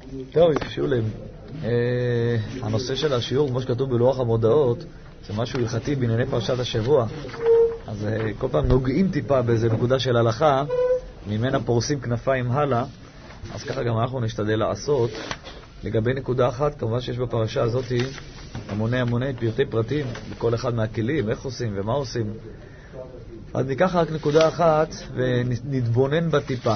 טוב, שולם. הנושא של השיעור, כמו שכתוב בלוח המודעות, זה משהו הלכתי בענייני פרשת השבוע. אז כל פעם נוגעים טיפה באיזה נקודה של הלכה, ממנה פורסים כנפיים הלאה, אז ככה גם אנחנו נשתדל לעשות. לגבי נקודה אחת, כמובן שיש בפרשה הזאת המוני פרטי פרטים בכל אחד מהכלים, איך עושים ומה עושים. אז ניקח רק נקודה אחת ונתבונן בה טיפה.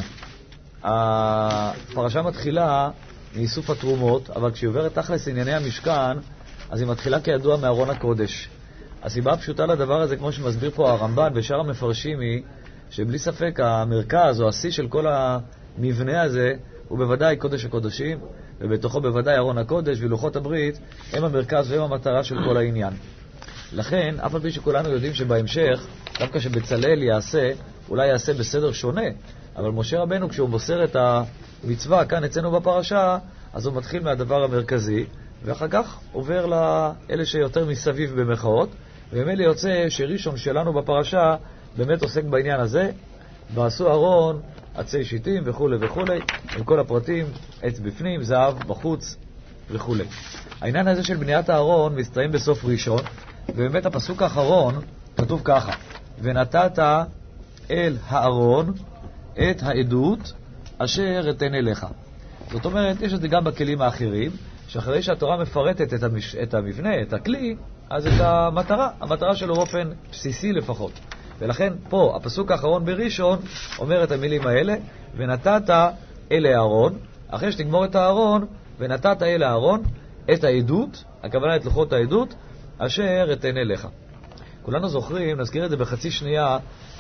הפרשה מתחילה מאיסוף התרומות, אבל כשהיא עוברת תכלס ענייני המשכן, אז היא מתחילה כידוע מארון הקודש. הסיבה הפשוטה לדבר הזה, כמו שמסביר פה הרמב"ן ושאר המפרשים, היא שבלי ספק המרכז או השיא של כל המבנה הזה הוא בוודאי קודש הקודשים, ובתוכו בוודאי ארון הקודש ולוחות הברית הם המרכז והם המטרה של כל העניין. לכן, אף על פי שכולנו יודעים שבהמשך, דווקא שבצלאל אולי יעשה בסדר שונה, אבל משה רבנו כשהוא מוסר את המצווה כאן אצלנו בפרשה, אז הוא מתחיל מהדבר המרכזי, ואחר כך עובר לאלה שיותר מסביב במחאות, וממילא יוצא שראשון שלנו בפרשה באמת עוסק בעניין הזה, ועשו ארון, עצי שיטים וכו' וכו', עם כל הפרטים, עץ בפנים, זהב בחוץ וכו'. העניין הזה של בניית הארון מסתיים בסוף ראשון, ובאמת הפסוק האחרון כתוב ככה: ונתת אל הארון את העדות אשר אתן אליך. זאת אומרת, יש את זה גם בכלים האחרים, שאחרי שהתורה מפרטת את המבנה, את הכלי, אז את המטרה שלו באופן בסיסי לפחות. ולכן פה הפסוק האחרון בראשון אומר את המילים האלה: ונתת אל הארון, אחרי שתגמור את הארון, ונתת אל הארון את העדות, הכוונה את לוחות העדות אשר אתן אליך. כולנו זוכרים, נזכיר את זה בחצי שנייה,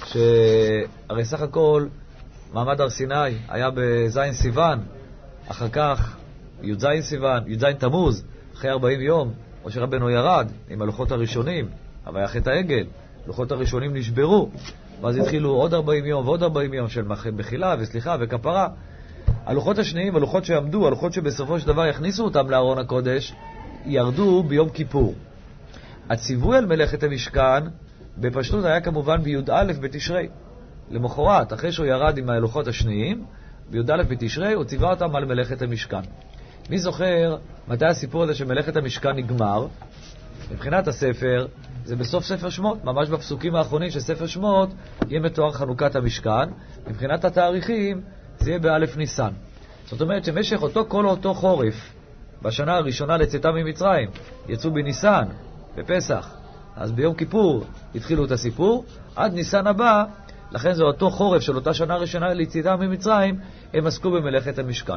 שהרי סך הכל מעמד הר סיני היה בזין סיוון, אחר כך י"ז סיוון, י"ז תמוז, אחרי 40 יום משה רבנו ירד עם הלוחות הראשונים, אבל היה חטא העגל, לוחות הראשונים נשברו, ואז התחילו עוד 40 יום ועוד 40 יום של מחילה וסליחה וכפרה. הלוחות השניים, הלוחות שעמדו, הלוחות שבסופו של דבר יכניסו אותם לארון הקודש, ירדו ביום כיפור. הציווי על מלאכת המשכן בפשטות היה כמובן בי"א בתשרי, למחרת, אחרי שהוא ירד עם הלוחות השניים, בי"א בתשרי הוא ציווה אותם על מלאכת המשכן. מי זוכר מתי הסיפור הזה שמלאכת המשכן נגמר? מבחינת הספר זה בסוף ספר שמות, ממש בפסוקים האחרונים של ספר שמות יהיה מתואר חנוכת המשכן. מבחינת התאריכים זה יהיה באלף ניסן. זאת אומרת שמשך כל אותו חורף בשנה הראשונה לצאתם ממצרים יצאו בניסן, בפסח, אז ביום כיפור התחילו את הסיפור עד ניסן הבא. לכן זה אותו חורף של אותה שנה ראשונה לצאתם ממצרים, הם עסקו במלאכת המשכן.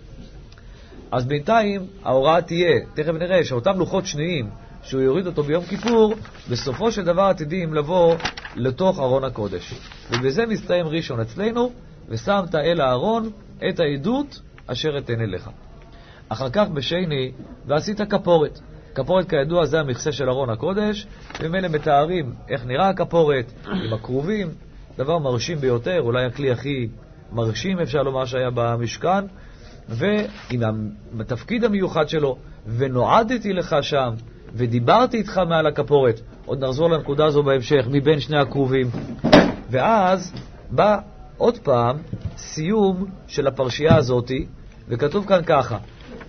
אז בינתיים ההוראה תהיה, תכף נראה שאותם לוחות שניים שהוא יוריד אותו ביום כיפור, בסופו של דבר עתידים לבוא לתוך ארון הקודש. ובזה מסתיים ראשון אצלנו: ושמת אל הארון את העדות אשר אתן אליך. אחר כך בשני, ועשית כפורת. כפורת כידוע זה המכסה של ארון הקודש, ומאלה מתארים איך נראה הכפורת עם הכרובים, דבר מרשים ביותר, אולי הכלי הכי מרשים אפשר לומר שהיה במשכן, ועם התפקיד המיוחד שלו, ונועדתי לך שם ודיברתי איתך מעל הכפורת. עוד נחזור לנקודה הזו בהמשך, מבין שני הכרובים. ואז בא עוד פעם סיום של הפרשייה הזאת, וכתוב כאן ככה: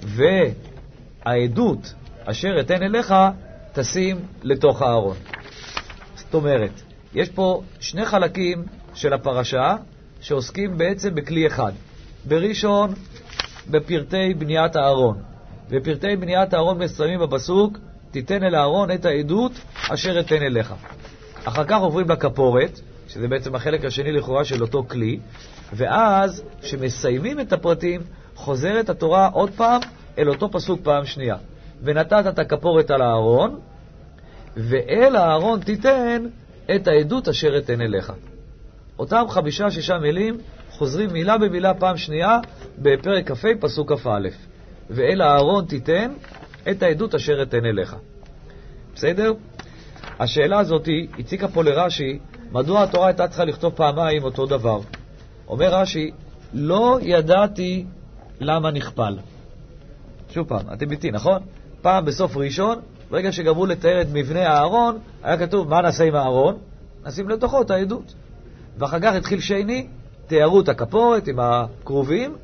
והעדות אשר אתן אליך תשים לתוך הארון. זאת אומרת, יש פה שני חלקים של הפרשה שעוסקים בעצם בכלי אחד. בראשון בפרטי בניית הארון, ופרטי בניית הארון מסיימים בפסוק: תיתן אל הארון את העדות אשר אתן אליך. אחר כך עוברים לכפורת, שזה בעצם החלק השני לכאורה של אותו כלי, ואז שמסיימים את הפרטים חוזרת התורה עוד פעם אל אותו פסוק פעם שנייה: ונתת את הכפורת על הארון, ואל הארון תיתן את העדות אשר אתן אליך. אותם 5-6 מילים חוזרים מילה במילה פעם שנייה בפרק כ"ה פסוק כ"א: ואל הארון תיתן את העדות אשר אתן אליך. בסדר? השאלה הזאת הציקה פה לרש"י, מדוע התורה הייתה צריכה לכתוב פעמיים אותו דבר. אומר רש"י: לא ידעתי למה נכפל. שוב פעם, אתם איתי, נכון? פעם בסוף ראשון, ברגע שגמרו לתאר את מבנה הארון, היה כתוב מה נעשה עם הארון? נשים לתוכו את העדות. ואחר כך התחיל שני, תיארו את הכפורת עם הכרובים,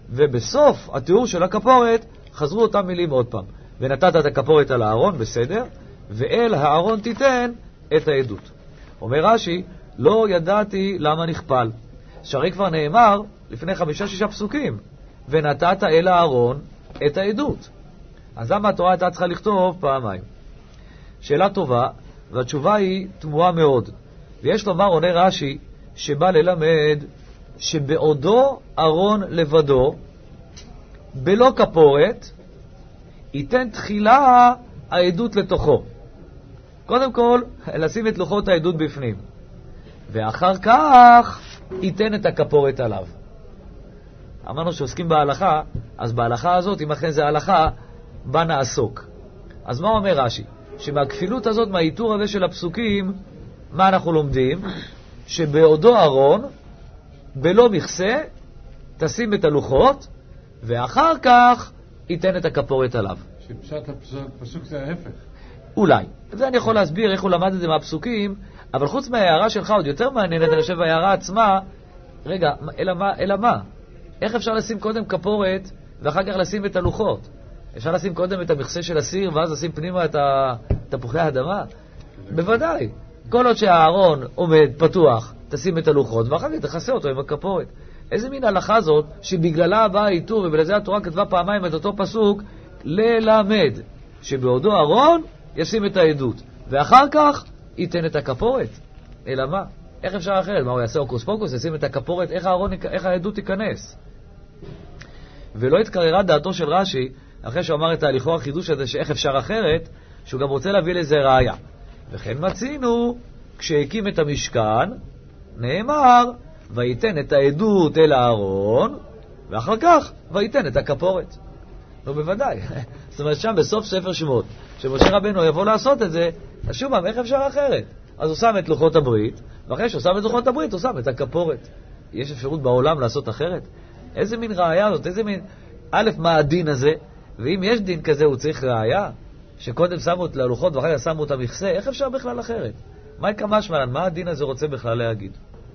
ובסוף התיאור של הכפורת חזרו אותם מילים עוד פעם. ונתת את הכפורת על הארון, בסדר, ואל הארון תיתן את העדות. אומר רש"י, לא ידעתי למה נכפל. שהרי כבר נאמר לפני 5-6 פסוקים, ונתת אל הארון את העדות. אז למה התורה הייתה צריכה לכתוב פעמיים? שאלה טובה, והתשובה היא תמוהה מאוד. ויש לומר, עונה רש"י, שבא ללמד שבעודו ארון לבדו, בלא כפורת, ייתן תחילה העדות לתוכו. קודם כל, לשים את לוחות העדות בפנים. ואחר כך, ייתן את הכפורת עליו. אמרנו שעוסקים בהלכה, אז בהלכה הזאת, אם אכן זה ההלכה, בה נעסוק. אז מה אומר רש"י? שמהכפילות הזאת, מהאיתור הזה של הפסוקים, מה אנחנו לומדים? שבעודו ארון, בלא מכסה, תשים את הלוחות, ואחר כך ייתן את הכפורת עליו. שפשט הפסוק זה ההפך. אולי. זה אני יכול להסביר איך הוא למד את זה מהפסוקים, אבל חוץ מההערה שלך עוד יותר מעניינת, אני חושב ההערה עצמה, רגע, אלא מה? איך אפשר לשים קודם כפורת ואחר כך לשים את הלוחות? אפשר לשים קודם את המכסה של הסיר ואז לשים פנימה את תפוחי האדמה? בוודאי. כל עוד שהארון עומד פתוח, תשים את הלוחות ואחר כך תכסה אותו עם הכפורת. איזה מין הלכה זאת שבגללה באה האיתור, ובגלל זה התורה כתבה פעמיים את אותו פסוק, ללמד שבעודו ארון ישים את העדות ואחר כך ייתן את הכפורת. אלא מה? איך אפשר אחרת? מה הוא יעשה אוקוס פוקוס? ישים את הכפורת, איך העדות תיכנס? ולא התקררה דעתו של רש"י, אחרי שהוא אמר את ההליכו החידוש הזה שאיך אפשר אחרת, שהוא גם רוצה להביא לזה ראיה. וכן מצינו, כשהקים את המשכן, נאמר, ויתן את העדות אל הארון, ואחר כך, ויתן את הכפורת. לא בוודאי. זאת אומרת, שם בסוף ספר שמות, שמשה רבנו יבוא לעשות את זה, אז שוב, איך אפשר אחרת? אז הוא שם את לוחות הברית, ואחרי שהוא שם את לוחות הברית, הוא שם את הכפורת. יש אפשרות בעולם לעשות אחרת? איזה מין ראיה זאת? איזה מין... א', מה הדין הזה? ואם יש דין כזה, הוא צריך ראיה? שקודם שמו את הלוחות ואחר כך שמו את המכסה? איך אפשר בכלל אחרת? מה יקמש מלן? מה הדין הזה רוצה בכלל להגיד?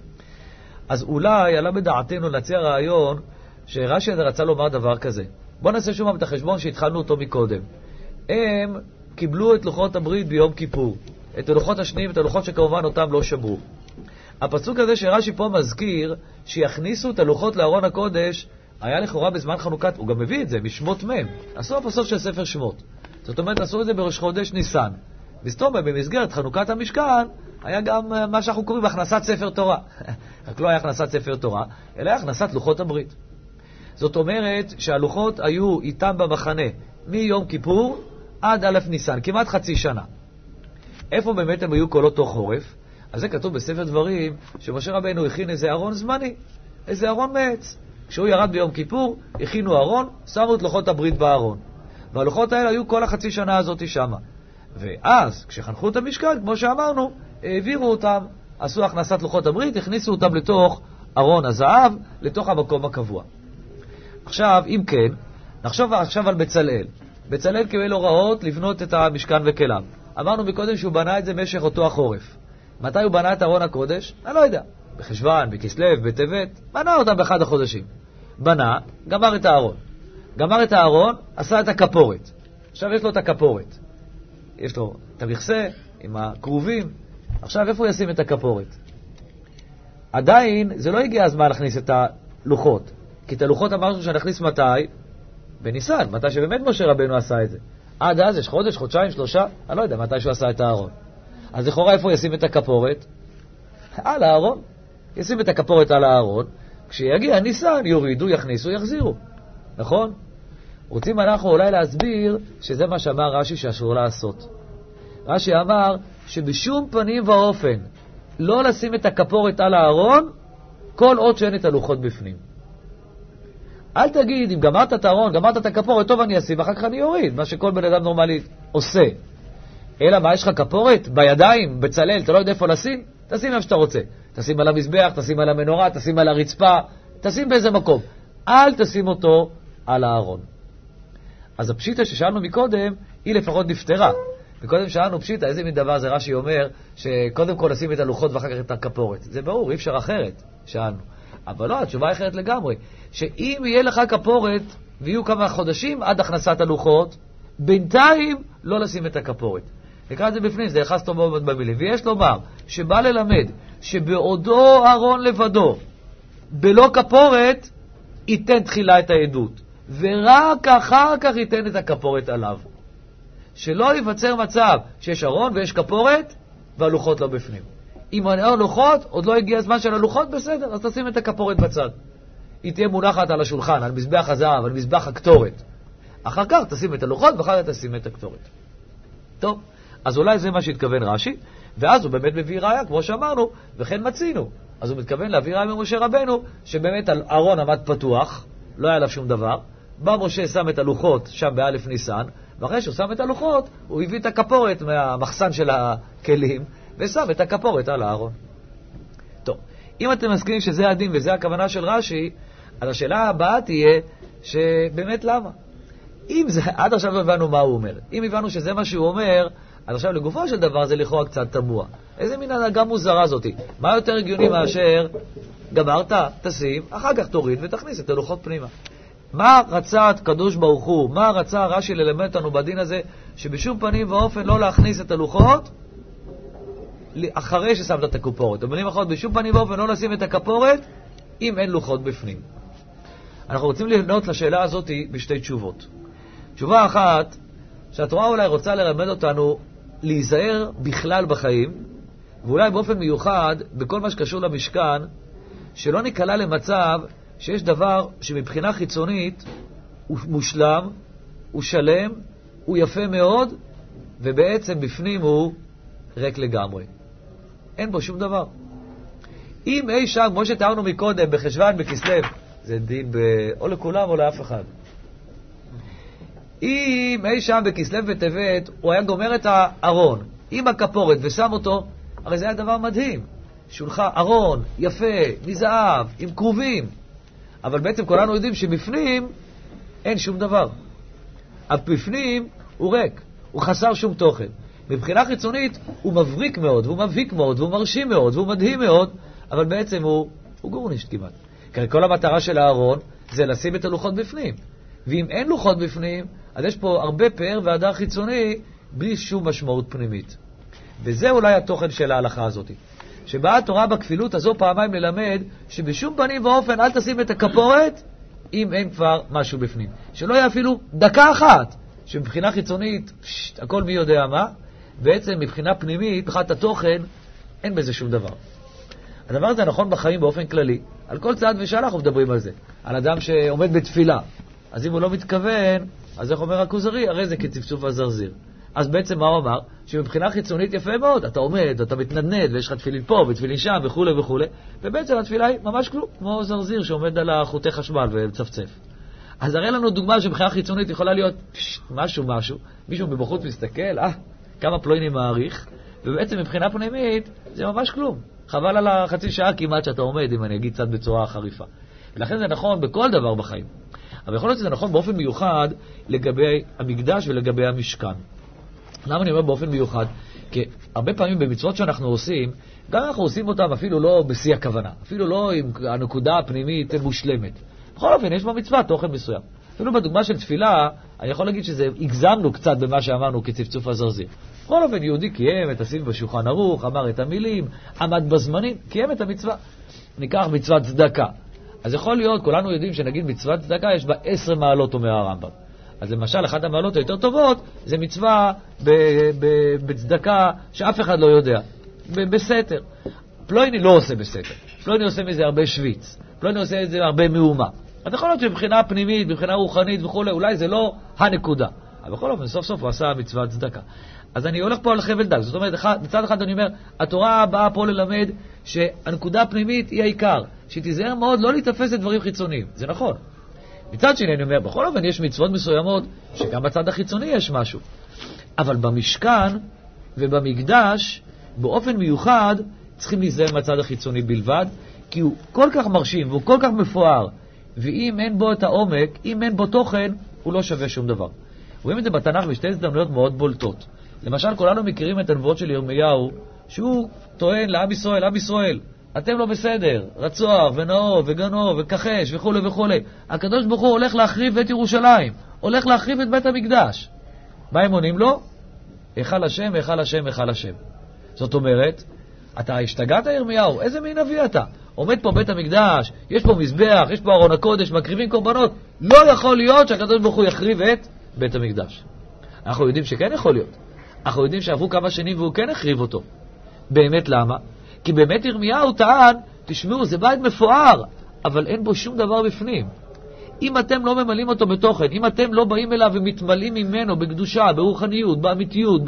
אז אולי עלה בדעתנו להציע רעיון שרש"י רצה לומר דבר כזה. בואו נעשה שוב את החשבון שהתחלנו אותו מקודם. הם קיבלו את לוחות הברית ביום כיפור. את הלוחות השניים, את הלוחות שכמובן אותם לא שברו. הפסוק הזה שרש"י פה מזכיר שיכניסו את הלוחות לארון הקודש, היה לכאורה בזמן חנוכת, הוא גם מביא את זה, משמות מם. עשו הפסוק של ספר שמות. זאת אומרת, עשו את זה בראש חודש ניסן. בסתום, במסגרת חנוכת המשכן, היה גם מה שאנחנו קוראים הכנסת ספר תורה. רק לא היה הכנסת ספר תורה, אלא היה הכנסת לוחות הברית. זאת אומרת שהלוחות היו איתם במחנה מיום כיפור עד א' ניסן, כמעט חצי שנה. איפה באמת הם היו כל אותו חורף? אז זה כתוב בספר דברים שמשה רבנו הכין איזה ארון זמני, איזה ארון מעץ. כשהוא ירד ביום כיפור, הכינו ארון, שמו את לוחות הברית בארון. והלוחות האלה היו כל החצי שנה הזאת שמה. ואז, כשחנכו את המשכן, כמו שאמרנו, העבירו אותם, עשו הכנסת לוחות הברית, הכניסו אותם לתוך ארון הזהב, לתוך המקום הקבוע. עכשיו, אם כן, נחשוב עכשיו על בצלאל. בצלאל קיבל הוראות לבנות את המשכן וכליו. אמרנו מקודם שהוא בנה את זה במשך אותו החורף. מתי הוא בנה את ארון הקודש? אני לא יודע. בחשוון, בכסלו, בטבת, בנה אותם באחד החודשים. בנה, גמר את הארון. גמר את הארון, עשה את הכפורת. עכשיו יש לו את הכפורת. יש לו את המכסה עם הקרובים. עכשיו איפה הוא ישים את הכפורת? עדיין זה לא הגיע הזמן להכניס את הלוחות. כי את הלוחות אמרנו שנכניס מתי? בניסן, מתי שבאמת משה רבנו עשה את זה. עד אז יש חודש, חודשיים, 3, אני לא יודע מתי שהוא עשה את הארון. אז לכאורה איפה ישים את הכפורת? על הארון. ישים את הכפורת על הארון, כשיגיע ניסן יורידו, יכניסו, יחזירו. נכון? רוצים אנחנו אולי להסביר שזה מה שאמר רש"י שאסור לעשות. רש"י אמר שבשום פנים ואופן לא לשים את הכפורת על הארון כל עוד שאין את הלוחות בפנים. אל תגיד, אם גמרת את הארון, גמרת את הכפורת, טוב אני אשים, אחר כך אני אוריד, מה שכל בן אדם נורמלי עושה. אלא מה, יש לך כפורת? בידיים, בצלאל, אתה לא יודע איפה לשים? תשים איפה שאתה רוצה. תשים על המזבח, תשים על המנורה, תשים על הרצפה, תשים באיזה מקום. אל תשים אותו על הארון. אז הפשיטה ששאלנו מקודם, היא לפחות נפטרה. מקודם שאלנו פשיטה, איזה מין דבר זה רש"י אומר, שקודם כל לשים את הלוחות ואחר כך את הכפורת. זה ברור, אי אפשר אחרת, שאלנו. אבל לא, התשובה היא אחרת לגמרי. שאם יהיה לך כפורת, ויהיו כמה חודשים עד הכנסת הלוחות, בינתיים לא לשים את הכפורת. נקרא את זה בפנים, זה יחס טוב מאוד במילים. ויש לומר, שבא ללמד, שבעודו אהרון לבדו, בלא כפורת, ייתן תחילה את העדות. ורק אחר כך ייתן את הכפורת עליו. שלא ייווצר מצב שיש ארון ויש כפורת, והלוחות לא בפנים. אם הלוחות, עוד לא הגיע הזמן של הלוחות, בסדר, אז תשים את הכפורת בצד. היא תהיה מונחת על השולחן, על מזבח הזהב, על מזבח הקטורת. אחר כך תשים את הלוחות, ואחר כך תשים את הקטורת. טוב, אז אולי זה מה שהתכוון רש"י, ואז הוא באמת מביא ראיה, כמו שאמרנו, וכן מצינו. אז הוא מתכוון להביא ראיה ממשה רבנו, שבאמת הארון עמד פתוח, לא היה עליו שום דבר, בא משה שם את הלוחות שם באלף ניסן, ואחרי שהוא שם את הלוחות, הוא הביא את הכפורת מהמחסן של הכלים, ושם את הכפורת על הארון. טוב, אם אתם מסכימים שזה הדין וזה הכוונה של רש"י, אז השאלה הבאה תהיה שבאמת למה? אם זה, עד עכשיו לא הבנו מה הוא אומר. אם הבנו שזה מה שהוא אומר, אז עכשיו לגופו של דבר זה לכאורה קצת תמוה. איזה מין הנהגה מוזרה זאת? מה יותר הגיוני מאשר גמרת, תשים, אחר כך תוריד ותכניס את הלוחות פנימה. מה רצה הקדוש ברוך הוא, מה רצה רש"י ללמד אותנו בדין הזה, שבשום פנים ואופן לא להכניס את הלוחות אחרי ששמת את הכפורת. במילים אחרות, בשום פנים ואופן לא לשים את הכפורת אם אין לוחות בפנים. אנחנו רוצים לענות לשאלה הזאת בשתי תשובות. תשובה אחת, שהתורה אולי רוצה ללמד אותנו להיזהר בכלל בחיים, ואולי באופן מיוחד בכל מה שקשור למשכן, שלא ניקלע למצב שיש דבר שמבחינה חיצונית הוא מושלם, הוא שלם, הוא יפה מאוד, ובעצם בפנים הוא ריק לגמרי. אין בו שום דבר. אם אי שם, כמו שתיארנו מקודם, בחשוון, בכסלו, זה דין או לכולם או לאף אחד. אם אי שם בכסלו וטבת, הוא היה גומר את הארון עם הכפורת ושם אותו, הרי זה היה דבר מדהים. שולחן, ארון, יפה, מזהב, עם קרובים. אבל בעצם כולנו יודעים שבפנים אין שום דבר. בפנים הוא ריק, הוא חסר שום תוכן. מבחינה חיצונית הוא מבריק מאוד, והוא מבהיק מאוד, והוא מרשים מאוד, והוא מדהים מאוד, אבל בעצם הוא גורנישט כמעט. כי כל המטרה של הארון זה לשים את הלוחות בפנים. ואם אין לוחות בפנים, אז יש פה הרבה פאר והדר חיצוני בלי שום משמעות פנימית. וזה אולי התוכן של ההלכה הזאת. שבאה התורה בכפילות הזו פעמיים ללמד שבשום פנים ואופן אל תשים את הכפורת אם אין כבר משהו בפנים. שלא יהיה אפילו דקה אחת שמבחינה חיצונית הכל מי יודע מה, בעצם מבחינה פנימית, מבחינת התוכן, אין בזה שום דבר. הדבר הזה נכון בחיים באופן כללי. על כל צעד ושאלה אנחנו מדברים על זה. על אדם שעומד בתפילה. אז אם הוא לא מתכוון, אז איך אומר הכוזרי? הרי זה כצפצוף הזרזיר. אז בעצם מה הוא אמר? שמבחינה חיצונית יפה מאוד, אתה עומד, אתה מתנדנד, ויש לך תפילין פה ותפילין שם וכו' וכו', ובעצם התפילה היא ממש כלום, כמו זרזיר שעומד על החוטי חשמל ומצפצף. אז הרי לנו דוגמה שמבחינה חיצונית יכולה להיות משהו, מישהו מבחוץ מסתכל, כמה פלוינים מעריך, ובעצם מבחינה פנימית זה ממש כלום. חבל על החצי שעה כמעט שאתה עומד, אם אני אגיד קצת בצורה חריפה. ולכן זה נכון בכל דבר בחיים. אבל יכול להיות שזה נכון באופן מיוחד לגבי המקדש ולגבי המשכן. למה אני אומר באופן מיוחד? כי הרבה פעמים במצוות שאנחנו עושים, גם אנחנו עושים אותם אפילו לא בשיא הכוונה, אפילו לא עם הנקודה הפנימית מושלמת. בכל אופן, יש במצווה תוכן מסוים. אפילו בדוגמה של תפילה, אני יכול להגיד שזה הגזמנו קצת במה שאמרנו כצפצוף הזרזיר. בכל אופן, יהודי קיים את הסביב בשולחן ערוך, אמר את המילים, עמד בזמנים, קיים את המצווה. ניקח מצוות צדקה. אז יכול להיות, כולנו יודעים שנגיד מצוות צדקה יש בה 10 מעלות, אומר הרמב"ם. אז למשל, אחת המעלות היותר טובות, זה מצווה בצדקה שאף אחד לא יודע. בסתר. פלויני לא עושה בסתר. פלויני עושה מזה הרבה שוויץ. פלויני עושה מזה הרבה מאומה. אז יכול להיות שבבחינה פנימית, בבחינה רוחנית וכו', אולי זה לא הנקודה. אבל בכל אופן, סוף סוף הוא עשה מצוות צדקה. אז אני הולך פה על חבל דק. זאת אומרת, מצד אחד אני אומר, התורה באה פה ללמד שהנקודה הפנימית היא העיקר. שתיזהר מאוד לא להתאפס את דברים חיצוניים. זה נכון. מצד שני אני אומר, בכל אופן יש מצוות מסוימות שגם בצד החיצוני יש משהו. אבל במשכן ובמקדש, באופן מיוחד, צריכים להיזהר מהצד החיצוני בלבד, כי הוא כל כך מרשים והוא כל כך מפואר, ואם אין בו את העומק, אם אין בו תוכן, הוא לא שווה שום דבר. רואים את זה בתנ"ך בשתי הזדמנויות מאוד בולטות. למשל, כולנו מכירים את הנבואות של ירמיהו, שהוא טוען לעם ישראל, עם ישראל, אתם לא בסדר, רצוח ונאור וגנוב וכחש וכו' וכו'. הקדוש ברוך הוא הולך להחריב את ירושלים, הולך להחריב את בית המקדש. מה הם עונים לו? היכל השם, היכל השם, היכל השם. זאת אומרת, אתה השתגעת ירמיהו, איזה מין נביא אתה? עומד פה בית המקדש, יש פה מזבח, יש פה ארון הקודש, מקריבים קורבנות. לא יכול להיות שהקדוש ברוך הוא יחריב את בית המקדש. אנחנו יודעים שכן יכול להיות. אנחנו יודעים שעברו כמה שנים והוא כן החריב אותו. באמת למה? כי באמת ירמיהו טען, תשמעו, זה בית מפואר, אבל אין בו שום דבר בפנים. אם אתם לא ממלאים אותו בתוכן, אם אתם לא באים אליו ומתמלאים ממנו בקדושה, ברוחניות, באמיתיות,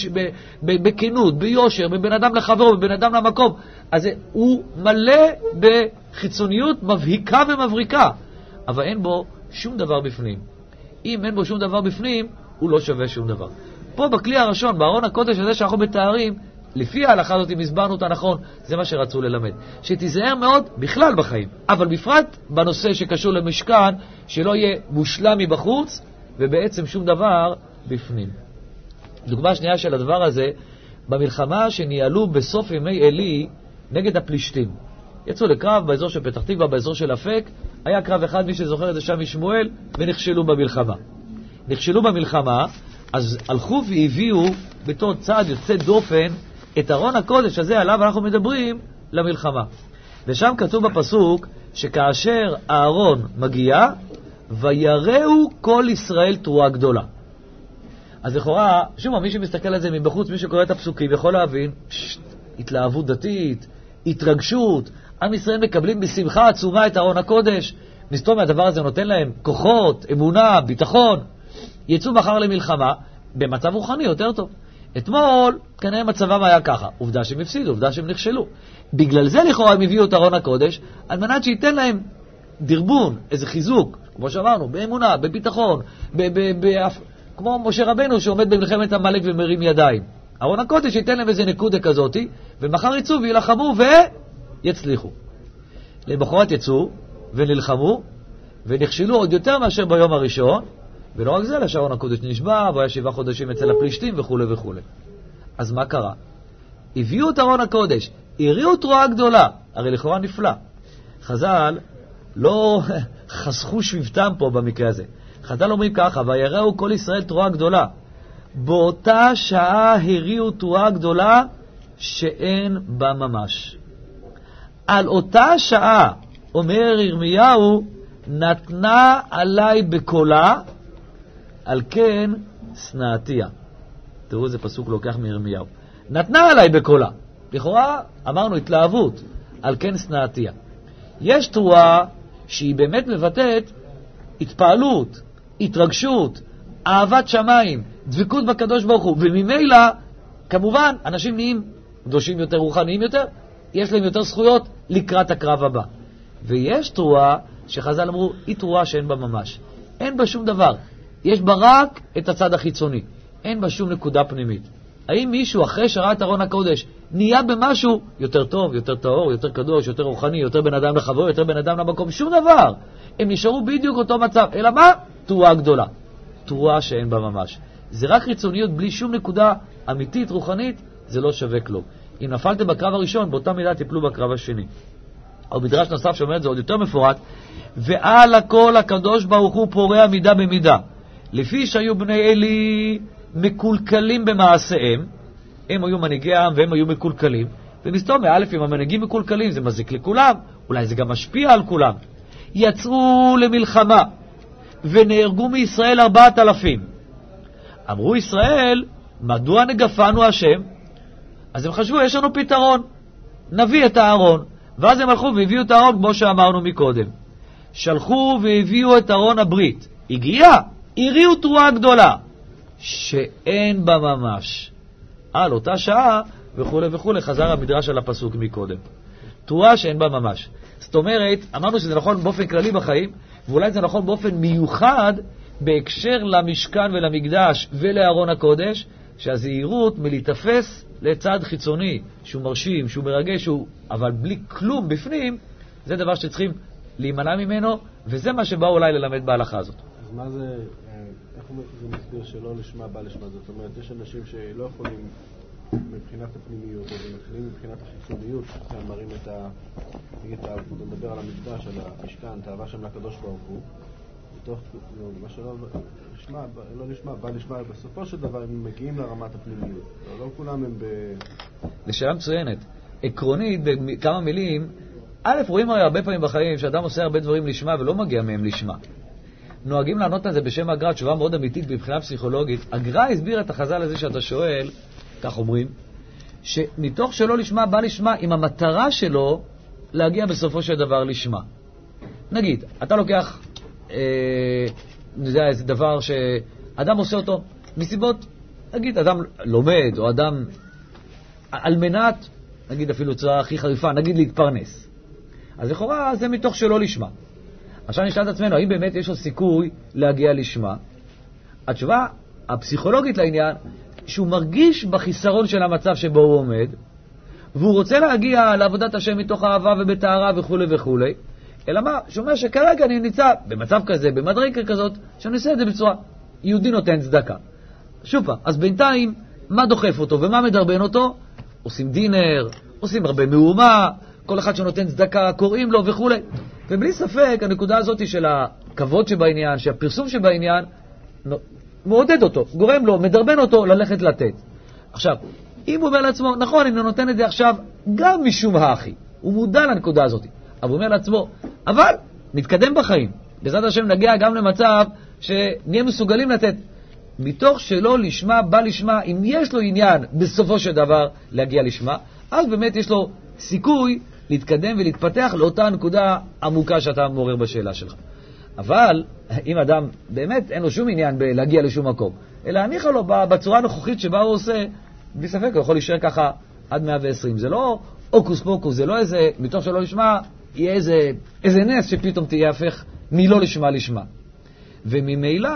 בכנות, ביושר, בבן אדם לחברו, בבן אדם למקום, אז הוא מלא בחיצוניות מבהיקה ומבריקה, אבל אין בו שום דבר בפנים. אם אין בו שום דבר בפנים, הוא לא שווה שום דבר. פה בכלי הראשון, בארון הקודש הזה שאנחנו מתארים, לפי ההלכה הזאת, אם הסברנו אותה נכון, זה מה שרצו ללמד. שתיזהר מאוד בכלל בחיים, אבל בפרט בנושא שקשור למשכן, שלא יהיה מושלם מבחוץ, ובעצם שום דבר בפנים. דוגמה שנייה של הדבר הזה, במלחמה שניהלו בסוף ימי אלי נגד הפלישתים. יצאו לקרב באזור של פתח תקווה, באזור של אפק, היה קרב אחד, מי שזוכר את זה שם משמואל, ונכשלו במלחמה. נכשלו במלחמה, אז הלכו והביאו בתור צעד יוצא דופן, את ארון הקודש הזה עליו אנחנו מדברים למלחמה. ושם כתוב בפסוק שכאשר הארון מגיע, ויראו כל ישראל תרועה גדולה. אז לכאורה, שוב, מי שמסתכל על זה מבחוץ, מי שקורא את הפסוקים יכול להבין, התלהבות דתית, התרגשות, עם ישראל מקבלים בשמחה עצומה את ארון הקודש, מסתום מהדבר הזה נותן להם כוחות, אמונה, ביטחון, יצאו מחר למלחמה במצב רוחני יותר טוב. אתמול כנראה מצבם היה ככה, עובדה שהם הפסידו, עובדה שהם נכשלו. בגלל זה לכאורה הם הביאו את ארון הקודש, על מנת שייתן להם דרבון, איזה חיזוק, כמו שאמרנו, באמונה, בביטחון, כמו משה רבנו שעומד במלחמת עמלק ומרים ידיים. ארון הקודש ייתן להם איזה נקודה כזאת, ומחר יצאו וילחמו ויצליחו. למחרת יצאו ונלחמו, ונכשלו עוד יותר מאשר ביום הראשון, ולא רק זה, לשעון הקודש נשבע, והיה 7 חודשים אצל הפלישתים וכו' וכו'. אז מה קרה? הביאו את ארון הקודש, הריעו תרועה גדולה, הרי לכאורה נפלא. חז"ל לא חסכו שבטם פה במקרה הזה. חז"ל אומרים ככה, ויראו כל ישראל תרועה גדולה. באותה שעה הריעו תרועה גדולה שאין בה ממש. על אותה שעה, אומר ירמיהו, נתנה עליי בקולה, על כן שנאתיה. תראו איזה פסוק לוקח מירמיהו. נתנה עליי בקולה. לכאורה אמרנו התלהבות, על כן שנאתיה. יש תרועה שהיא באמת מבטאת התפעלות, התרגשות, אהבת שמיים, דבקות בקדוש ברוך הוא, וממילא כמובן אנשים נהיים קדושים יותר, רוחניים יותר, יש להם יותר זכויות לקראת הקרב הבא. ויש תרועה שחז"ל אמרו, היא תרועה שאין בה ממש. אין בה שום דבר. יש בה רק את הצד החיצוני. אין בה שום נקודה פנימית. האם מישהו אחרי שראה את ארון הקודש נהיה במשהו יותר טוב, יותר טהור, יותר קדוש, יותר רוחני, יותר בן אדם לחברו, יותר בן אדם למקום? שום דבר. הם נשארו בדיוק אותו מצב. אלא מה? תרועה גדולה. תרועה שאין בה ממש. זה רק חיצוניות בלי שום נקודה אמיתית, רוחנית, זה לא שווה כלום. אם נפלתם בקרב הראשון, באותה מידה תיפלו בקרב השני. או מדרש נוסף שאומר את זה עוד יותר מפורט, ועל הכל הקדוש ברוך הוא פורע מידה במידה. לפי שהיו בני אלי מקולקלים במעשיהם, הם היו מנהיגי העם והם היו מקולקלים, ומסתום מאלף אם המנהיגים מקולקלים זה מזיק לכולם, אולי זה גם משפיע על כולם. יצאו למלחמה ונהרגו מישראל 4,000. אמרו ישראל, מדוע נגפנו השם? אז הם חשבו, יש לנו פתרון, נביא את הארון. ואז הם הלכו והביאו את הארון כמו שאמרנו מקודם. שלחו והביאו את ארון הברית. הגיע, הריעו תרועה גדולה שאין בה ממש. על אותה שעה וכו' וכו', חזר המדרש על הפסוק מקודם. תרועה שאין בה ממש. זאת אומרת, אמרנו שזה נכון באופן כללי בחיים, ואולי זה נכון באופן מיוחד בהקשר למשכן ולמקדש ולארון הקודש, שהזהירות מלהתאפס לצד חיצוני, שהוא מרשים, שהוא מרגש, אבל בלי כלום בפנים, זה דבר שצריכים להימנע ממנו, וזה מה שבא אולי ללמד בהלכה הזאת. אז מה זה, איך זה מסביר שלא לשמה בא לשמה? זאת אומרת, יש אנשים שלא יכולים מבחינת הפנימיות, מבחינת החיצוניות, שכאן מראים נדבר על המקדש, על המשכן, תאווה שם לקדוש ברוך הוא, מתוך, מה שלא נשמע, בא נשמע, בסופו של דבר הם מגיעים לרמת הפנימיות, לא כולם הם לשאלה מצוינת. עקרונית, בכמה מילים, א', רואים הרבה פעמים בחיים שאדם עושה הרבה דברים לשמה ולא מגיע מהם לשמה. נוהגים לענות על זה בשם הגר"א, תשובה מאוד אמיתית מבחינה פסיכולוגית. הגר"א הסביר את החז"ל הזה שאתה שואל, כך אומרים, שמתוך שלא לשמה בא לשמה עם המטרה שלו להגיע בסופו של דבר לשמה. נגיד, אתה לוקח איזה דבר שאדם עושה אותו מסיבות, נגיד אדם לומד או אדם על מנת, נגיד אפילו צורה הכי חריפה, נגיד להתפרנס. אז לכאורה זה מתוך שלא לשמה. עכשיו נשאל את עצמנו, האם באמת יש לו סיכוי להגיע לשמה? התשובה הפסיכולוגית לעניין, שהוא מרגיש בחיסרון של המצב שבו הוא עומד, והוא רוצה להגיע לעבודת השם מתוך אהבה ובטהרה וכו' וכו', אלא מה? שאומר שכרגע אני נמצא במצב כזה, במדרגה כזאת, שאני עושה את זה בצורה, יהודי נותן צדקה. שוב פעם, אז בינתיים, מה דוחף אותו ומה מדרבן אותו? עושים דינר, עושים הרבה מהומה, כל אחד שנותן צדקה קוראים לו וכו'. ובלי ספק, הנקודה הזאת של הכבוד שבעניין, שהפרסום שבעניין, מעודד אותו, גורם לו, מדרבן אותו ללכת לתת. עכשיו, אם הוא אומר לעצמו, נכון, אני נותן את זה עכשיו גם משום האחי, הוא מודע לנקודה הזאת, אבל הוא אומר לעצמו, אבל נתקדם בחיים, בעזרת השם נגיע גם למצב שנהיה מסוגלים לתת, מתוך שלא לשמה בא לשמה, אם יש לו עניין בסופו של דבר להגיע לשמה, אז באמת יש לו סיכוי להתקדם ולהתפתח לאותה נקודה עמוקה שאתה מעורר בשאלה שלך. אבל אם אדם באמת אין לו שום עניין להגיע לשום מקום, אלא הניחה לו בצורה הנוכחית שבה הוא עושה, בלי ספק הוא יכול להישאר ככה עד 120. זה לא אוקוס פוקוס, זה לא איזה, מתוך שלא לשמה, יהיה איזה נס שפתאום תהיה הפך מלא לשמה לשמה. וממילא,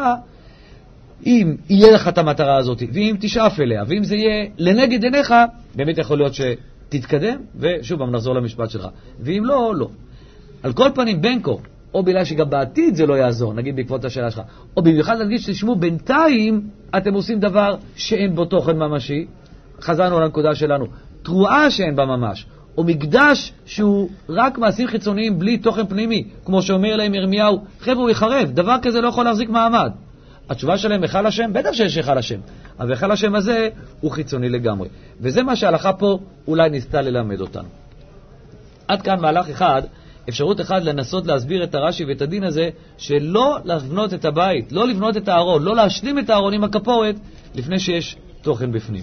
אם יהיה לך את המטרה הזאת, ואם תשאף אליה, ואם זה יהיה לנגד עיניך, באמת יכול להיות שתתקדם, ושוב, נחזור למשפט שלך. ואם לא, לא. על כל פנים, בנקו, או בגלל שגם בעתיד זה לא יעזור, נגיד בעקבות השאלה שלך, או במיוחד להגיד שתשמעו, בינתיים אתם עושים דבר שאין בו תוכן ממשי, חזרנו לנקודה שלנו, תרועה שאין בה ממש, או מקדש שהוא רק מעשים חיצוניים בלי תוכן פנימי, כמו שאומר להם ירמיהו, חבר'ה הוא יחרב, דבר כזה לא יכול להחזיק מעמד. התשובה שלהם, היכל השם, בטח שיש היכל השם, אבל היכל השם הזה הוא חיצוני לגמרי, וזה מה שההלכה פה אולי ניסתה ללמד אותנו. עד כאן מהלך אחד, אפשרות אחד לנסות להסביר את הרש"י ואת הדין הזה, שלא לבנות את הבית, לא לבנות את הארון, לא להשלים את הארון עם הכפורת, לפני שיש תוכן בפנים.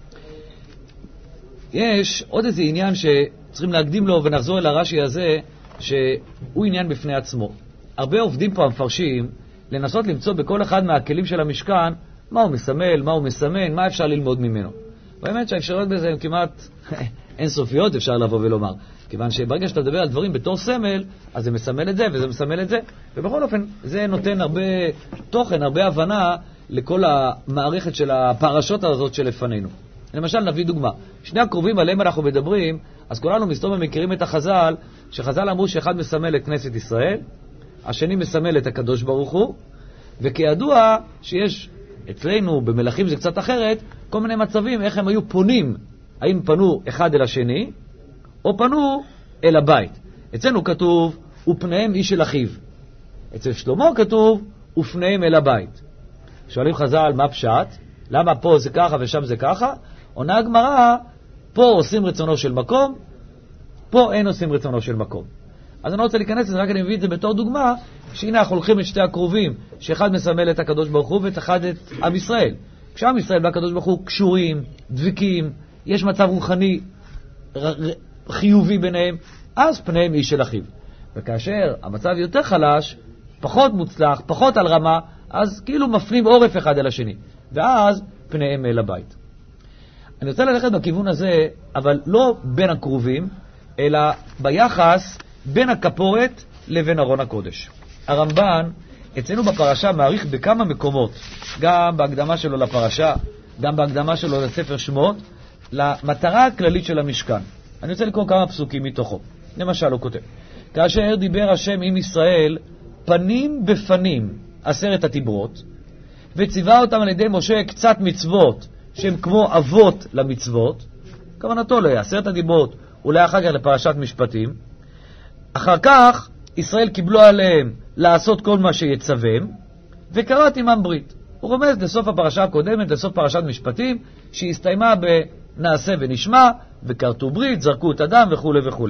יש עוד איזה עניין שצריכים להקדים לו, ונחזור אל הרש"י הזה, שהוא עניין בפני עצמו. הרבה עובדים פה המפרשים, לנסות למצוא בכל אחד מהכלים של המשכן, מה הוא מסמל, מה הוא מסמן, מה אפשר ללמוד ממנו. באמת שהאפשרויות בזה הן כמעט אינסופיות, אפשר לבוא ולומר. כיוון שברגע שאתה מדבר על דברים בתור סמל, אז זה מסמל את זה וזה מסמל את זה, ובכל אופן זה נותן הרבה תוכן, הרבה הבנה לכל המערכת של הפרשות הזאת שלפנינו. למשל נביא דוגמה, שני הקרובים עליהם אנחנו מדברים, אז כולנו מסתובבים מכירים את החז"ל, שחז"ל אמרו שאחד מסמל את כנסת ישראל, השני מסמל את הקדוש ברוך הוא, וכידוע שיש אצלנו במלכים זה קצת אחרת, כל מיני מצבים איך הם היו פונים, האם פנו אחד אל השני, או פנו אל הבית. אצלנו כתוב, ופניהם איש אל אחיו. אצל שלמה כתוב, ופניהם אל הבית. שואלים חז"ל, מה פשט? למה פה זה ככה ושם זה ככה? עונה הגמרא, פה עושים רצונו של מקום, פה אין עושים רצונו של מקום. אז אני לא רוצה להיכנס לזה, רק אני מביא את זה בתור דוגמה, שהנה אנחנו הולכים את שתי הקרובים, שאחד מסמל את הקדוש ברוך הוא, ואת אחד את עם ישראל. כשעם ישראל והקדוש ברוך הוא קשורים, דבקים, יש מצב רוחני חיובי ביניהם, אז פניהם איש של אחיו. וכאשר המצב יותר חלש, פחות מוצלח, פחות על רמה, אז כאילו מפנים עורף אחד אל השני, ואז פניהם אל הבית. אני רוצה ללכת בכיוון הזה, אבל לא בין הקרובים, אלא ביחס בין הכפורת לבין ארון הקודש. הרמב"ן אצלנו בפרשה מעריך בכמה מקומות, גם בהקדמה שלו לפרשה, גם בהקדמה שלו לספר שמות, למטרה הכללית של המשכן. אני רוצה לקרוא כמה פסוקים מתוכו. למשל הוא כותב, כאשר דיבר השם עם ישראל פנים בפנים 10 התברות, וציווה אותם על ידי משה קצת מצוות שהם כמו אבות למצוות, כוונתו לעשרת הדיברות, אולי אחר כך לפרשת משפטים. אחר כך ישראל קיבלו עליהם לעשות כל מה שיצווים, וקראת עמם ברית. הוא רומז לסוף הפרשה הקודמת, לסוף פרשת משפטים, שהסתיימה בנעשה ונשמע, וכרתו ברית, זרקו את הדם וכו' וכו'.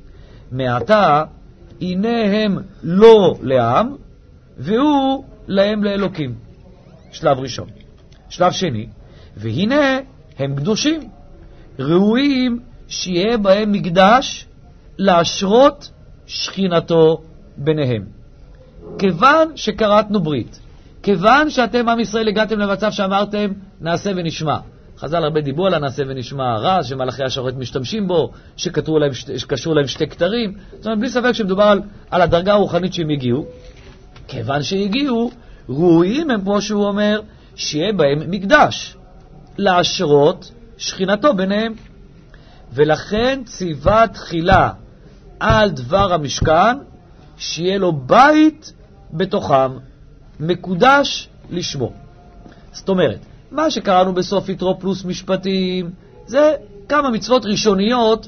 מעתה, הנה הם לא לעם, והוא להם לאלוקים. שלב ראשון. שלב שני, והנה הם קדושים, ראויים שיהיה בהם מקדש להשרות שכינתו ביניהם. כיוון שקראתנו ברית, כיוון שאתם עם ישראל הגעתם למצב שאמרתם נעשה ונשמע. חז"ל הרבה דיברו על הנעשה ונשמע הרע, שמלאכי השרת משתמשים בו, שקשרו להם שתי כתרים. זאת אומרת, בלי ספק שמדובר על הדרגה הרוחנית שהם הגיעו. כיוון שהגיעו, ראויים הם, כמו שהוא אומר, שיהיה בהם מקדש להשרות שכינתו ביניהם. ולכן ציווה תחילה על דבר המשכן שיהיה לו בית בתוכם, מקודש לשמו. זאת אומרת, מה שקראנו בסוף יתרו פלוס משפטים זה כמה מצוות ראשוניות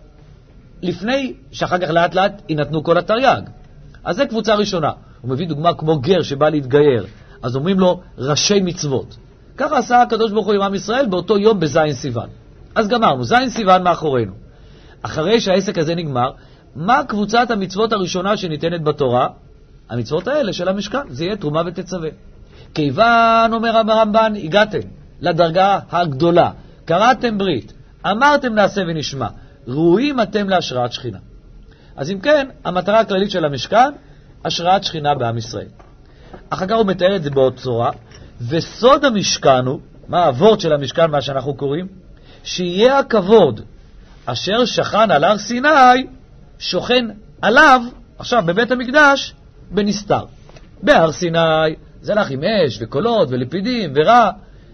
לפני שאחר כך לאט לאט ינתנו כל התרי"ג. אז זה קבוצה ראשונה. הוא מביא דוגמה כמו גר שבא להתגייר, אז אומרים לו ראשי מצוות. ככה עשה הקדוש ברוך הוא עם עם ישראל באותו יום בזין סיוון. אז גמרנו, זין סיוון מאחורינו. אחרי שהעסק הזה נגמר, מה קבוצת המצוות הראשונה שניתנת בתורה? המצוות האלה של המשכן, זה יהיה תרומה ותצווה. כיוון, אומר הרמב"ן, הגעתם לדרגה הגדולה, קראתם ברית, אמרתם נעשה ונשמע, ראויים אתם להשראת שכינה. אז אם כן, המטרה הכללית של המשכן, השראת שכינה בעם ישראל. אחר כך הוא מתאר את זה בעוד צורה, וסוד המשכן הוא, מה העבוד של המשכן, מה שאנחנו קוראים? שיהיה הכבוד אשר שכן על הר סיני, שוכן עליו, עכשיו בבית המקדש, בנסתר. בהר סיני זה הלך עם אש וקולות ולפידים ורע.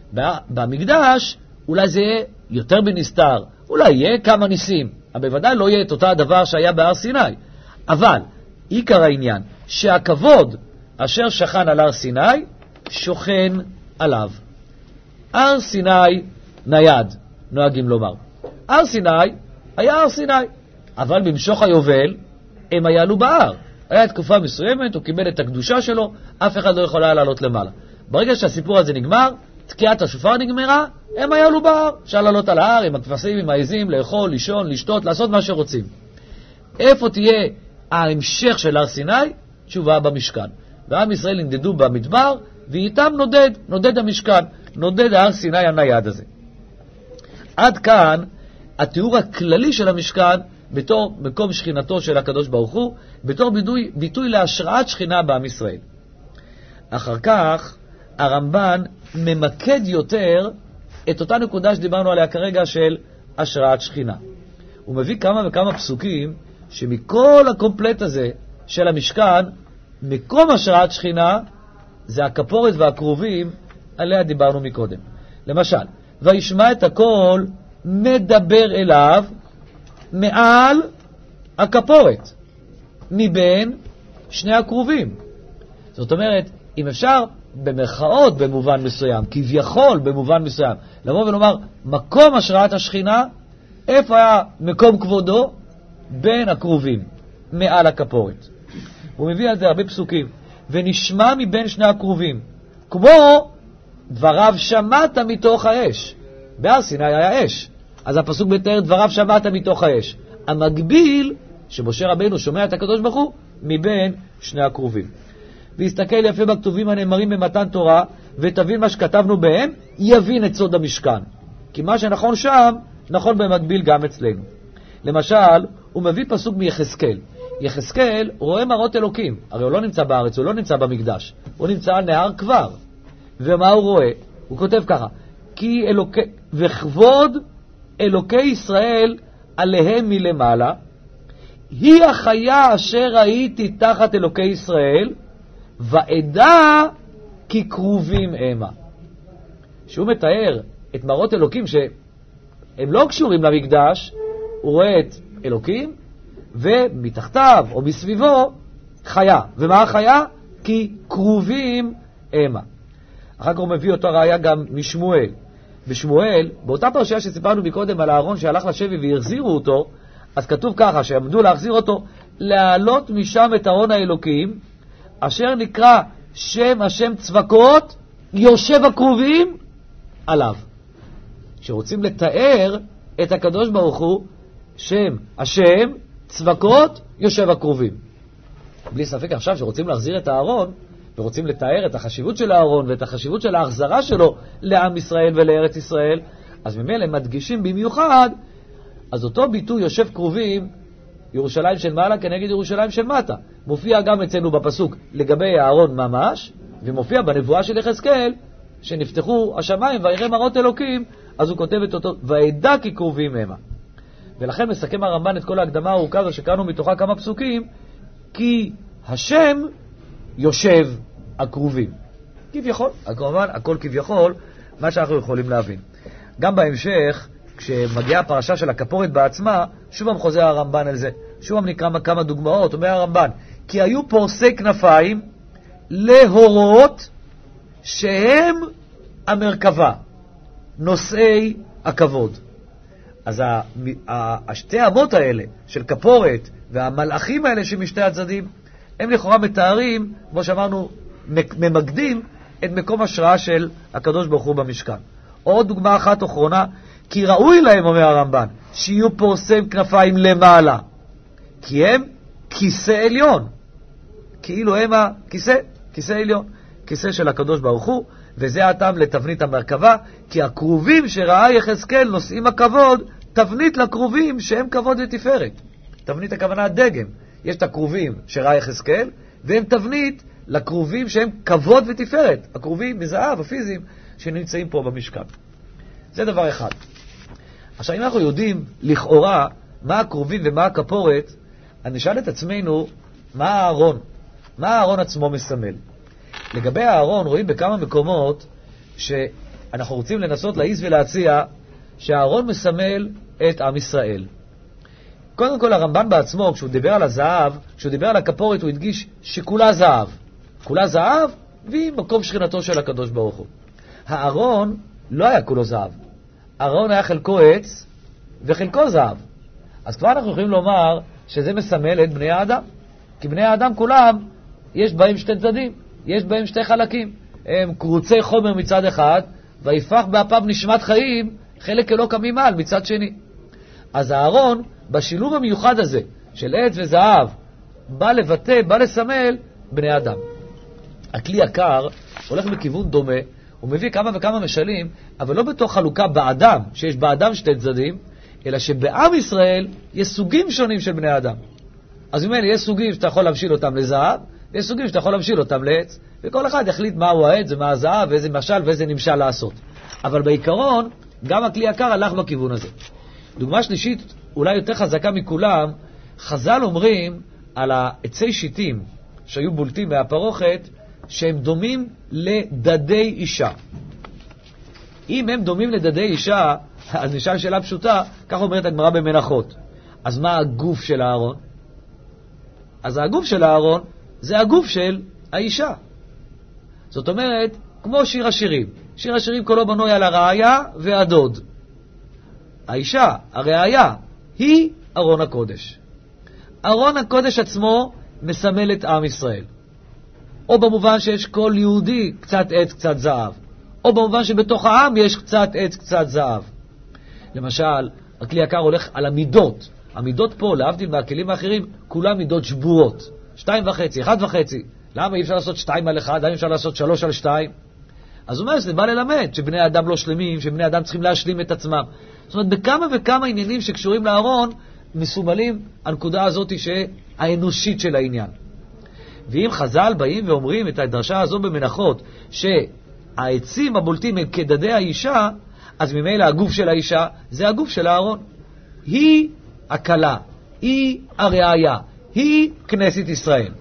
במקדש אולי זה יהיה יותר בנסתר, אולי יהיה כמה ניסים, אבל בוודאי לא יהיה את אותה הדבר שהיה בהר סיני. אבל עיקר העניין, שהכבוד אשר שכן על הר סיני, שוכן עליו. הר סיני נייד, נוהגים לומר. הר סיני היה הר סיני, אבל במשוך היובל הם היעלו בהר. היה תקופה מסוימת, הוא קיבל את הקדושה שלו, אף אחד לא יכול היה לעלות למעלה. ברגע שהסיפור הזה נגמר, תקיעת השופר נגמרה, הם היעלו בהר. אפשר לעלות על ההר עם הכבשים, עם העזים, לאכול, לישון, לשתות, לעשות מה שרוצים. איפה תהיה ההמשך של הר סיני? תשובה במשכן. ועם ישראל נדדו במדבר, ואיתם נודד המשכן, נודד ההר סיני הנייד הזה. עד כאן התיאור הכללי של המשכן בתור מקום שכינתו של הקדוש ברוך הוא, בתור ביטוי להשראת שכינה בעם ישראל. אחר כך הרמב"ן ממקד יותר את אותה נקודה שדיברנו עליה כרגע של השראת שכינה. הוא מביא כמה וכמה פסוקים שמכל הקומפלט הזה של המשכן, מקום השראת שכינה זה הכפורת והקרובים עליה דיברנו מקודם. למשל, וישמע את הכל מדבר אליו מעל הכפורת, מבין שני הקרובים. זאת אומרת, אם אפשר במרכאות במובן מסוים, כביכול במובן מסוים, לבוא ולומר, מקום השראת השכינה, איפה היה מקום כבודו? בין הקרובים, מעל הכפורת. הוא מביא על זה הרבה פסוקים. ונשמע מבין שני הקרובים, כמו דבריו שמעת מתוך האש. בהר סיני היה אש, אז הפסוק מתאר דבריו שמעת מתוך האש. המקביל, שמשה רבנו שומע את הקדוש ברוך הוא, מבין שני הקרובים. ויסתכל יפה בכתובים הנאמרים במתן תורה, ותבין מה שכתבנו בהם, יבין את סוד המשכן. כי מה שנכון שם, נכון במקביל גם אצלנו. למשל, הוא מביא פסוק מיחזקאל. יחזקאל רואה מראות אלוקים, הרי הוא לא נמצא בארץ, הוא לא נמצא במקדש, הוא נמצא על נהר כבר. ומה הוא רואה? הוא כותב ככה, וכבוד אלוקי ישראל עליהם מלמעלה, היא החיה אשר ראיתי תחת אלוקי ישראל, ועדה כי קרובים המה. שהוא מתאר את מראות אלוקים שהם לא קשורים למקדש, הוא רואה את אלוקים, ומתחתיו או מסביבו חיה. ומה החיה? כי קרובים המה. אחר כך הוא מביא אותו ראיה גם משמואל. בשמואל, באותה פרשייה שסיפרנו מקודם על הארון שהלך לשבי והחזירו אותו, אז כתוב ככה, שעמדו להחזיר אותו, להעלות משם את ארון האלוקים, אשר נקרא שם השם צבקות, יושב הקרובים עליו. שרוצים לתאר את הקדוש ברוך הוא, שם השם צבקות, יושב הקרובים. בלי ספק עכשיו שרוצים להחזיר את הארון, ורוצים לתאר את החשיבות של הארון ואת החשיבות של ההחזרה שלו לעם ישראל ולארץ ישראל, אז ממילא מדגישים במיוחד, אז אותו ביטוי יושב קרובים, ירושלים של מעלה כנגד ירושלים של מטה, מופיע גם אצלנו בפסוק לגבי הארון ממש, ומופיע בנבואה של יחזקאל, שנפתחו השמיים ויראה מראות אלוקים, אז הוא כותב את אותו, וידע כי קרובים המה. ולכן מסכם הרמב"ן את כל ההקדמה הארוכה הזו שקראנו מתוכה כמה פסוקים, כי השם יושב הקרובים. כביכול, כמובן, הכל כביכול, מה שאנחנו יכולים להבין. גם בהמשך, כשמגיעה הפרשה של הכפורת בעצמה, שוב חוזר הרמב"ן על זה. שוב נקרא כמה דוגמאות, אומר הרמב"ן, כי היו פורסי כנפיים להורות שהם המרכבה, נושאי הכבוד. אז השתי אמות האלה של כפורת והמלאכים האלה שמשתי הצדדים, הם לכאורה מתארים, כמו שאמרנו, ממקדים את מקום השראה של הקדוש ברוך הוא במשכן. עוד דוגמה אחת אחרונה, כי ראוי להם, אומר הרמב"ן, שיהיו פורסי כנפיים למעלה, כי הם כיסא עליון, כאילו הם הכיסא, כיסא עליון, כיסא של הקדוש ברוך הוא, וזה הטעם לתבנית המרכבה, כי הקרובים שראה יחזקאל נושאים הכבוד, תבנית לקרובים שהם כבוד ותפארת. תבנית הכוונה דגם. יש את הקרובים שראה יחזקאל, והם תבנית לקרובים שהם כבוד ותפארת. הקרובים מזהב, הפיזיים, שנמצאים פה במשכן. זה דבר אחד. עכשיו, אם אנחנו יודעים לכאורה מה הקרובים ומה הכפורת, אני נשאל את עצמנו מה הארון. מה הארון עצמו מסמל? לגבי הארון רואים בכמה מקומות שאנחנו רוצים לנסות להעיז ולהציע שהארון מסמל את עם ישראל. קודם כל הרמב"ן בעצמו, כשהוא דיבר על הזהב, כשהוא דיבר על הכפורת, הוא הדגיש שכולה זהב. כולה זהב והיא מקום שכינתו של הקדוש ברוך הוא. הארון לא היה כולו זהב. הארון היה חלקו עץ וחלקו זהב. אז כבר אנחנו יכולים לומר שזה מסמל את בני האדם. כי בני האדם כולם, יש בהם שתי צדדים. יש בהם שתי חלקים. הם קרוצי חומר מצד אחד, ויפח באפיו נשמת חיים, חלק אלוק ממעל מצד שני. אז הארון, בשילוב המיוחד הזה, של עץ וזהב, בא לבטא, בא לסמל בני אדם. הכלי יקר הולך בכיוון דומה, הוא מביא כמה וכמה משלים, אבל לא בתוך חלוקה באדם, שיש באדם שתי צדדים, אלא שבעם ישראל יש סוגים שונים של בני אדם. אז ממילא יש סוגים שאתה יכול להמשיל אותם לזהב, ויש סוגים שאתה יכול להמשיל אותם לעץ, וכל אחד יחליט מהו העץ ומה הזהב, ואיזה משל ואיזה נמשל לעשות. אבל בעיקרון, גם הכלי יקר הלך בכיוון הזה. דוגמה שלישית, אולי יותר חזקה מכולם, חז"ל אומרים על העצי שיטים שהיו בולטים מהפרוכת, שהם דומים לדדי אישה. אם הם דומים לדדי אישה, אז נשאל שאלה פשוטה, כך אומרת הגמרא במנחות. אז מה הגוף של הארון? אז הגוף של הארון זה הגוף של האישה. זאת אומרת, כמו שיר השירים. שיר השירים כולו בנוי על הרעיה והדוד. האישה, הרעיה, היא ארון הקודש. ארון הקודש עצמו מסמל את עם ישראל. או במובן שיש כל יהודי קצת עץ, קצת זהב. או במובן שבתוך העם יש קצת עץ, קצת זהב. למשל, הכלי יקר הולך על המידות. המידות פה, להבדיל מהכלים האחרים, כולם מידות שבורות. 2.5, 1.5. למה אי אפשר לעשות 2 על 1? למה אי אפשר לעשות 3 על 2? אז הוא אומר שזה בא ללמד שבני אדם לא שלמים, שבני אדם צריכים להשלים את עצמם. זאת אומרת, בכמה וכמה עניינים שקשורים לארון, מסומלים הנקודה הזאת שהאנושית של העניין. ואם חז"ל באים ואומרים את הדרשה הזו במנחות, שהעצים הבולטים הם כדדי האישה, אז ממילא הגוף של האישה זה הגוף של הארון. היא הכלה, היא הרעיה, היא כנסת ישראל.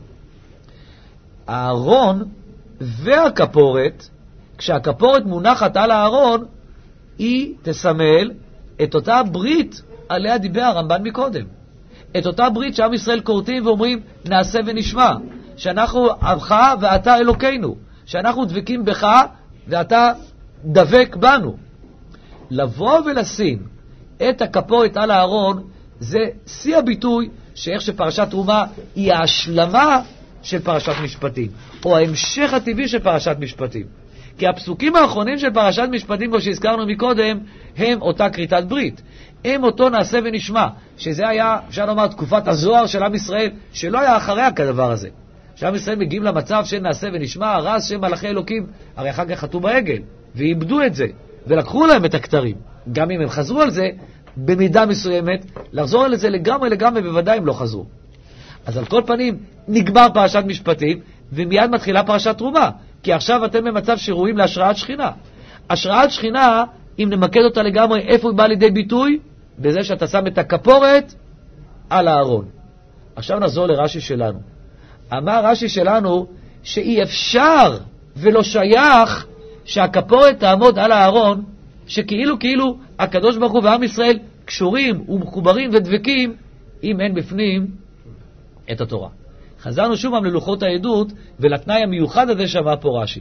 הארון והכפורת, כשהכפורת מונחת על הארון, היא תסמל את אותה ברית עליה דיבר הרמב"ן מקודם. את אותה ברית שעם ישראל קוראים ואומרים נעשה ונשמע, שאנחנו עמך ואתה אלוקינו, שאנחנו דבקים בך ואתה דבק בנו. לבוא ולשים את הכפורת על הארון, זה שיא הביטוי שאיך שפרשת תרומה היא ההשלמה של פרשת משפטים, או ההמשך הטבעי של פרשת משפטים. כי הפסוקים האחרונים של פרשת משפטים, כמו שהזכרנו מקודם, הם אותה כריתת ברית. הם אותו נעשה ונשמע, שזה היה, אפשר לומר, תקופת הזוהר של עם ישראל, שלא היה אחריה כדבר הזה. שעם ישראל מגיעים למצב של נעשה ונשמע, רז שם מלאכי אלוקים, הרי אחר כך חטאו בעגל, ואיבדו את זה, ולקחו להם את הכתרים. גם אם הם חזרו על זה, במידה מסוימת, לחזור על זה לגמרי, בוודאי הם לא חזרו. אז על כל פנים, נגמר פרשת משפטים, ומיד מתחילה פרשת תרומה. כי עכשיו אתם במצב שראויים להשראת שכינה. השראת שכינה, אם נמקד אותה לגמרי, איפה היא באה לידי ביטוי? בזה שאתה שם את הכפורת על הארון. עכשיו נחזור לרש"י שלנו. אמר רש"י שלנו שאי אפשר ולא שייך שהכפורת תעמוד על הארון, שכאילו הקדוש ברוך הוא ועם ישראל קשורים ומחוברים ודבקים, אם אין בפנים את התורה. חזרנו שוב ללוחות העדות ולתנאי המיוחד הזה שאמר פה רש"י.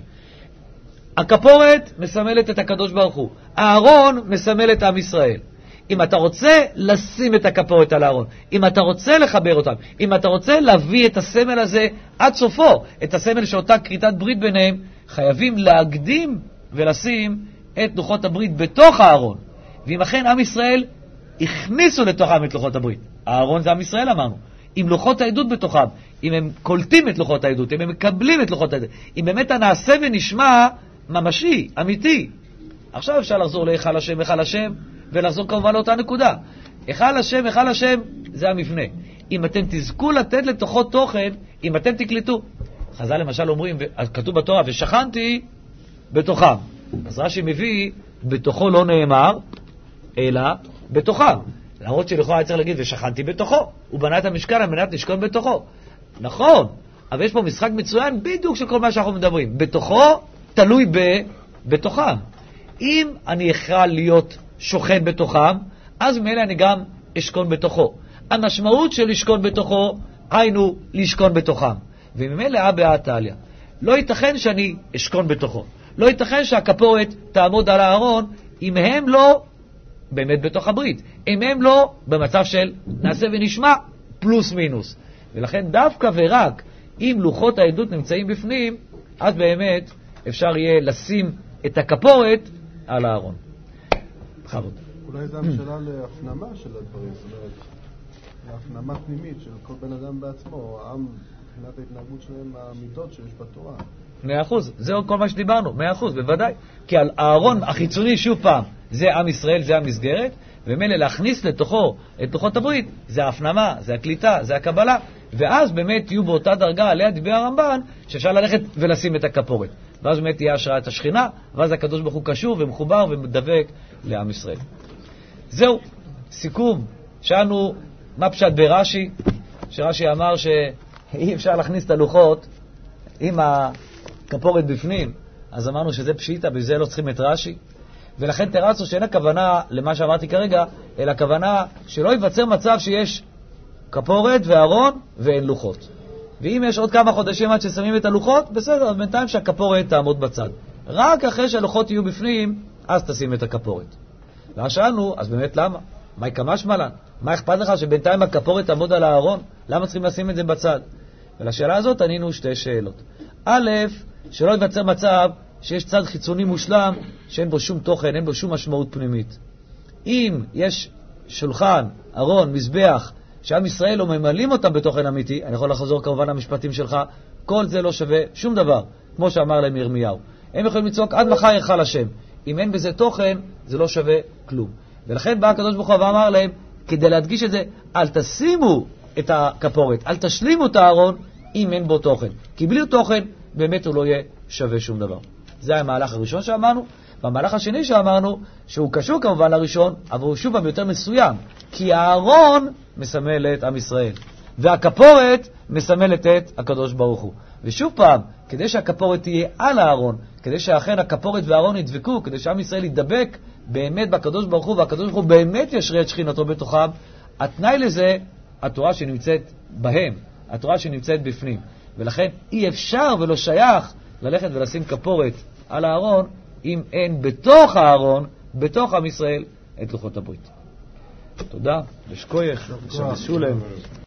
הכפורת מסמלת את הקדוש ברוך הוא, הארון מסמל את עם ישראל. אם אתה רוצה לשים את הכפורת על הארון, אם אתה רוצה לחבר אותם, אם אתה רוצה להביא את הסמל הזה עד סופו, את הסמל שאותה כריתת ברית ביניהם, חייבים להקדים ולשים את לוחות הברית בתוך הארון. ואם אכן עם ישראל הכניסו לתוכם את לוחות הברית, הארון זה עם ישראל אמרנו, עם לוחות העדות בתוכם, אם הם קולטים את לוחות העדות, אם הם מקבלים את לוחות העדות, אם באמת הנעשה ונשמע ממשי, אמיתי. עכשיו אפשר לחזור להיכל השם, ולחזור כמובן לאותה נקודה. היכל השם זה המבנה. אם אתם תזכו לתת לתוכו תוכן, אם אתם תקלטו. חז"ל למשל אומרים, כתוב בתורה, ושכנתי בתוכם. אז רש"י מביא, בתוכו לא נאמר, אלא בתוכם. למרות שלכאורה היה צריך להגיד, ושכנתי בתוכו. הוא בנה את המשכן על מנת לשכון בתוכו. נכון, אבל יש פה משחק מצוין בדיוק של כל מה שאנחנו מדברים. בתוכו תלוי בתוכם. אם אני אוכל להיות שוכן בתוכם, אז ממילא אני גם אשכון בתוכו. המשמעות של לשכון בתוכו, היינו לשכון בתוכם. וממילא הבאה תעליה. לא ייתכן שאני אשכון בתוכו. לא ייתכן שהכפורת תעמוד על הארון, אם הם לא באמת בתוך הברית. אם הם לא במצב של נעשה ונשמע, פלוס מינוס. ולכן דווקא ורק אם לוחות העדות נמצאים בפנים, אז באמת אפשר יהיה לשים את הכפורת על הארון. בכבוד. אולי זו המשלה להפנמה של הדברים, זאת אומרת, להפנמה פנימית של כל בן אדם בעצמו, העם, מבחינת ההתנהגות שלהם, המידות שיש בתורה. 100%, זהו כל מה שדיברנו, 100%, בוודאי. כי על הארון החיצוני, שוב פעם, זה עם ישראל, זה המסגרת, ומילא להכניס לתוכו את לוחות הברית, זה ההפנמה, זה הקליטה, זה הקבלה, ואז באמת יהיו באותה דרגה עליה דיבר הרמב"ן, שאפשר ללכת ולשים את הכפורת. ואז באמת תהיה השראת השכינה, ואז הקדוש ברוך הוא קשור ומחובר ומדבק לעם ישראל. זהו, סיכום. שאלנו מה פשט ברש"י, שרש"י אמר שאי אפשר להכניס את הלוחות עם הכפורת בפנים, אז אמרנו שזה פשיטה, בזה לא צריכים את רש"י. ולכן תרצנו שאין הכוונה למה שאמרתי כרגע, אלא הכוונה שלא ייווצר מצב שיש כפורת וארון ואין לוחות. ואם יש עוד כמה חודשים עד ששמים את הלוחות, בסדר, אז בינתיים שהכפורת תעמוד בצד. רק אחרי שהלוחות יהיו בפנים, אז תשים את הכפורת. ואז שאלנו, אז באמת למה? מה יקמש מלן? מה אכפת לך שבינתיים הכפורת תעמוד על הארון? למה צריכים לשים את זה בצד? ולשאלה הזאת ענינו שתי שאלות. א', שלא ייווצר מצב שיש צד חיצוני מושלם, שאין בו שום תוכן, אין בו שום משמעות פנימית. אם יש שולחן, ארון, מזבח, שעם ישראל לא ממלאים אותם בתוכן אמיתי, אני יכול לחזור כמובן למשפטים שלך, כל זה לא שווה שום דבר, כמו שאמר להם ירמיהו. הם יכולים לצעוק עד מחר היכל השם. אם אין בזה תוכן, זה לא שווה כלום. ולכן בא הקדוש ברוך הוא ואמר להם, כדי להדגיש את זה, אל תשימו את הכפורת, אל תשלימו את הארון, אם אין בו תוכן. כי בלי תוכן, באמת הוא לא יהיה שווה שום דבר. זה המהלך הראשון שאמרנו, והמהלך השני שאמרנו, שהוא קשור כמובן לראשון, אבל הוא שוב יותר מסוים, כי הארון מסמל את עם ישראל, והכפורת מסמלת את הקדוש ברוך הוא. ושוב פעם, כדי שהכפורת תהיה על הארון, כדי שאכן הכפורת והארון ידבקו, כדי שעם ישראל ידבק באמת בקדוש ברוך הוא, והקדוש ברוך הוא באמת ישרה את שכינתו בתוכם, התנאי לזה, התורה שנמצאת בהם, התורה שנמצאת בפנים. ולכן אי אפשר ולא שייך ללכת ולשים כפורת על הארון, אם אין בתוך הארון בתוך עם ישראל את לוחות הברית. תודה, ושכוייך, שבס שולם.